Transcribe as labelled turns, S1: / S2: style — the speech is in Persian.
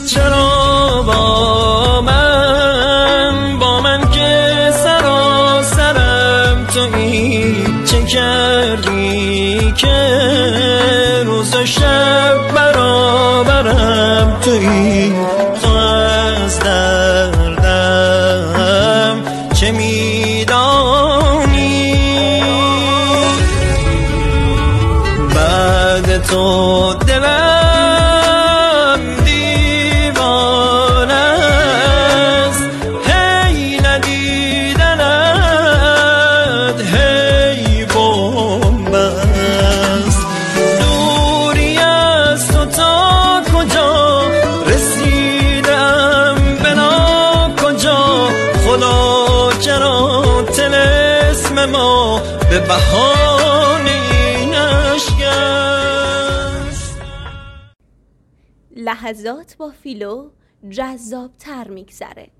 S1: چرا با من که سراسرم تویی، چه کردی که روز و شب برابرم تویی، تو از دردم چه میدانی، بعد تو دلم دیوانه است، هی ندیدنت هی بمب است، دوری از تو تا کجا رسیدم به ناکجا، خدا چرا طلسم ما به بهانه نشکست.
S2: لحظات با فیلو جذاب‌تر میگذره.